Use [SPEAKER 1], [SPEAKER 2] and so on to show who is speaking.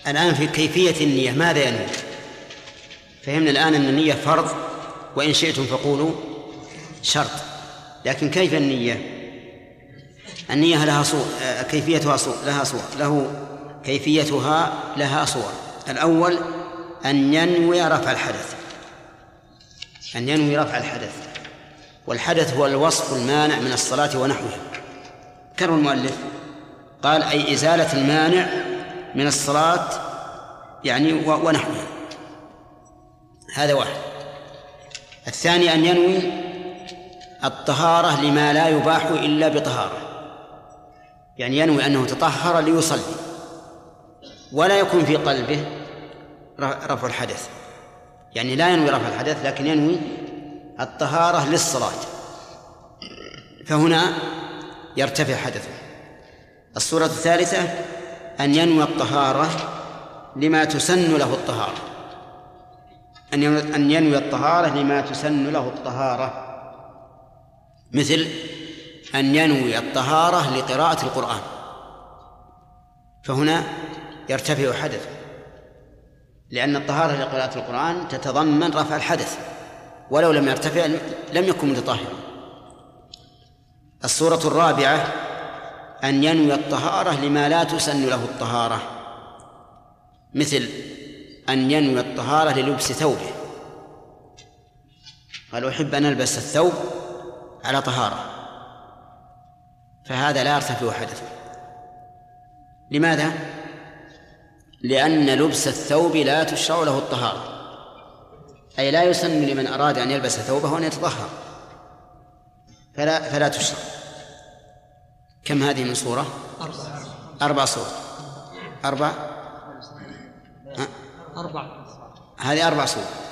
[SPEAKER 1] الآن في كيفية النية ماذا ينوي؟ فهمنا الآن أن النية فرض، وإن شئتم فقولوا شرط، لكن كيف النية؟ النية لها صور، كيفيتها صور، لها صور، كيفيتها لها صور. الأول أن ينوي رفع الحدث، أن ينوي رفع الحدث، والحدث هو الوصف المانع من الصلاة ونحوها. كرر المؤلف قال أي إزالة المانع من الصلاة يعني ونحوها، هذا واحد. الثاني أن ينوي الطهارة لما لا يباح إلا بطهارة، يعني ينوي أنه تطهر ليصلي ولا يكون في قلبه رفع الحدث، يعني لا ينوي رفع الحدث لكن ينوي الطهارة للصلاة، فهنا يرتفع حدثه. الصورة الثالثة أن ينوي الطهارة لما تسن له الطهارة، أن ينوي الطهارة لما تسن له الطهارة، مثل أن ينوي الطهارة لقراءة القرآن، فهنا يرتفع حدثه، لأن الطهارة لقراءة القرآن تتضمن رفع الحدث، ولو لم يرتفع لم يكن متطهرا. الصورة الرابعة أن ينوي الطهارة لما لا تسن له الطهارة، مثل أن ينوي الطهارة للبس ثوبه، قال أحب أن ألبس الثوب على طهارة، فهذا لا يرتفع حدثه. لماذا؟ لأن لبس الثوب لا تشرع له الطهارة، أي لا يسن لمن أراد أن يلبس ثوبه أن يتطهر، فلا تشرع. كم هذه من صورة؟ 4 صور. 4 هذه 4 صور.